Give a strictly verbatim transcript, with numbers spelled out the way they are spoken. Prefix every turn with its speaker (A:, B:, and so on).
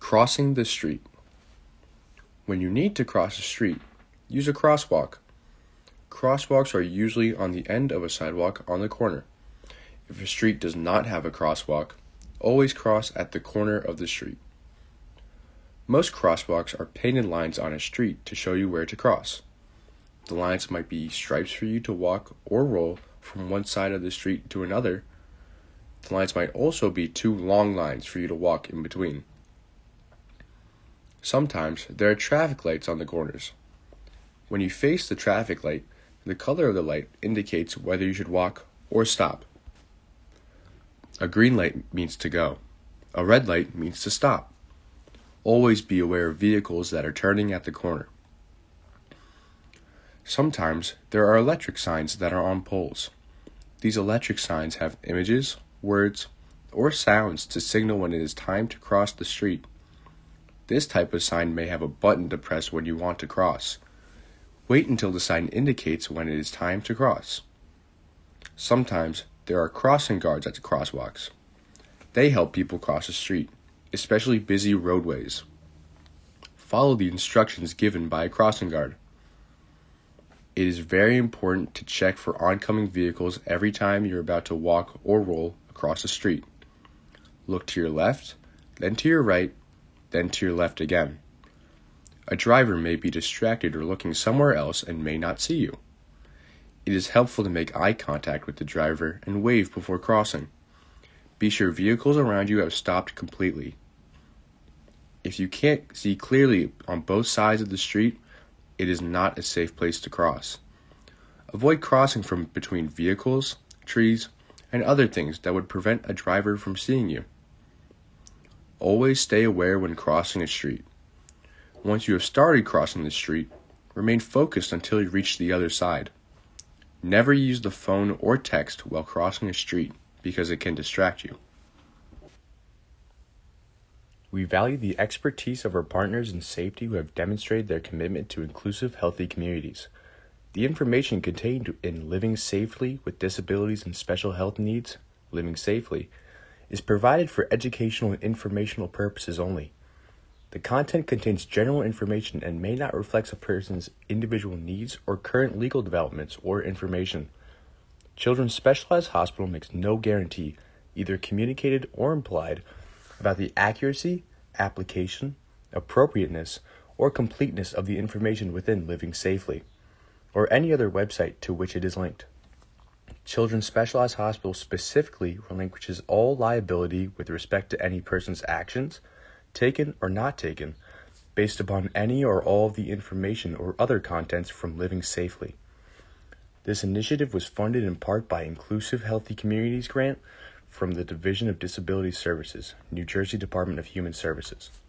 A: Crossing the street. When you need to cross a street, use a crosswalk. Crosswalks are usually on the end of a sidewalk on the corner. If a street does not have a crosswalk, always cross at the corner of the street. Most crosswalks are painted lines on a street to show you where to cross. The lines might be stripes for you to walk or roll from one side of the street to another. The lines might also be two long lines for you to walk in between. Sometimes there are traffic lights on the corners. When you face the traffic light, the color of the light indicates whether you should walk or stop. A green light means to go. A red light means to stop. Always be aware of vehicles that are turning at the corner. Sometimes there are electric signs that are on poles. These electric signs have images, words, or sounds to signal when it is time to cross the street. This type of sign may have a button to press when you want to cross. Wait until the sign indicates when it is time to cross. Sometimes there are crossing guards at the crosswalks. They help people cross the street, especially busy roadways. Follow the instructions given by a crossing guard. It is very important to check for oncoming vehicles every time you're about to walk or roll across the street. Look to your left, then to your right, then to your left again. A driver may be distracted or looking somewhere else and may not see you. It is helpful to make eye contact with the driver and wave before crossing. Be sure vehicles around you have stopped completely. If you can't see clearly on both sides of the street, it is not a safe place to cross. Avoid crossing from between vehicles, trees, and other things that would prevent a driver from seeing you. Always stay aware when crossing a street. Once you have started crossing the street, remain focused until you reach the other side. Never use the phone or text while crossing a street because it can distract you.
B: We value the expertise of our partners in safety who have demonstrated their commitment to inclusive, healthy communities. The information contained in Living Safely with Disabilities and Special Health Needs, Living Safely, is provided for educational and informational purposes only. The content contains general information and may not reflect a person's individual needs or current legal developments or information. Children's Specialized Hospital makes no guarantee, either communicated or implied, about the accuracy, application, appropriateness, or completeness of the information within Living Safely, or any other website to which it is linked. Children's Specialized Hospital specifically relinquishes all liability with respect to any person's actions, taken or not taken, based upon any or all of the information or other contents from Living Safely. This initiative was funded in part by Inclusive Healthy Communities Grant from the Division of Disability Services, New Jersey Department of Human Services.